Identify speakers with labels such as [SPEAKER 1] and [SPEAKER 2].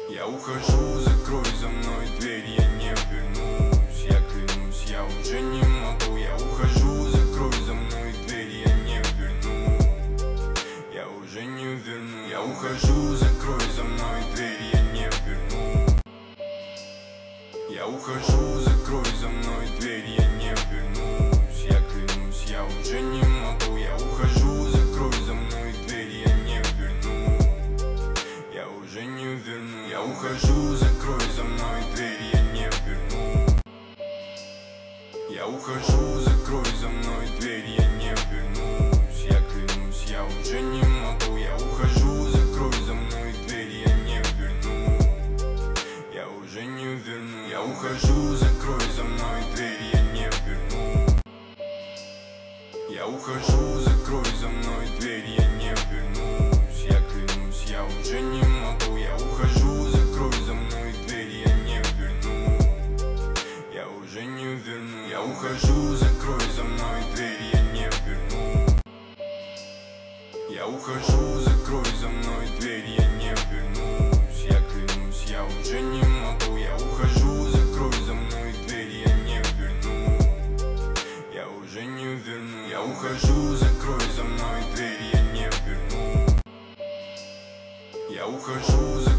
[SPEAKER 1] Я ухожу, закрой за мной дверь, я не вернусь. Я клянусь, я уже не могу. Я ухожу, закрой за мной дверь, я не вернусь. Я уже не вернусь. Я ухожу, закрой за мной дверь, я не вернусь. Я ухожу, закрой за мной дверь, я не вернусь. Я клянусь, я уже не могу. Я ухожу, закрой за мной дверь, я не вернусь. Я уже не вернусь. Я ухожу, закрой за мной дверь, я не вернусь. Я ухожу, закрой за мной дверь, я не вернусь. Я клянусь, я уже не могу. Я ухожу, закрой за мной дверь, я не вернусь. Я уже не вернусь. Я ухожу, закрой за мной дверь, я не вернусь. Я ухожу, закрой за мной дверь, я не вернусь. Я клянусь, я уже не могу. Я ухожу, закрой за мной дверь, я не вернусь. Я уже не вернусь. Я ухожу, закрой за мной дверь, я не вернусь. Я ухожу, закрой за мной дверь, я не вернусь. Я клянусь, я уже не могу. Я ухожу, закрой за мной дверь, я не вернусь. Я уже не вернусь. Я ухожу, закрой за мной дверь, я не вернусь. Я ухожу,